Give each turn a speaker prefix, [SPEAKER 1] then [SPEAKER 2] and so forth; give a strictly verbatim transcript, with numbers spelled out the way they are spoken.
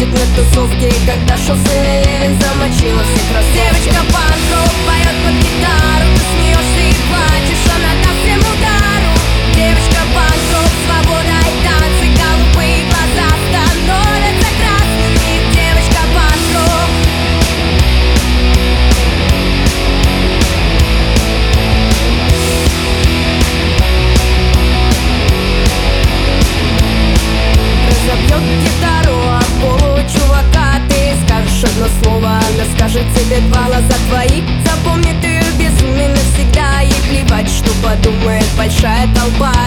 [SPEAKER 1] ходит на тусовки, когда шоссе замочила всех раз. Девочка панк-рок поет под гитару, ты смеешься и плачешь, она даст всем удару. Девочка панк-рок, свобода и танцы, голубые глаза становятся красными. Девочка панк-рок. Разобьет гитару об голову чувака, ты скажешь одно слово, она скажет тебе два. Глаза твои запомнит ее безумие навсегда, ей плевать, что подумает большая толпа.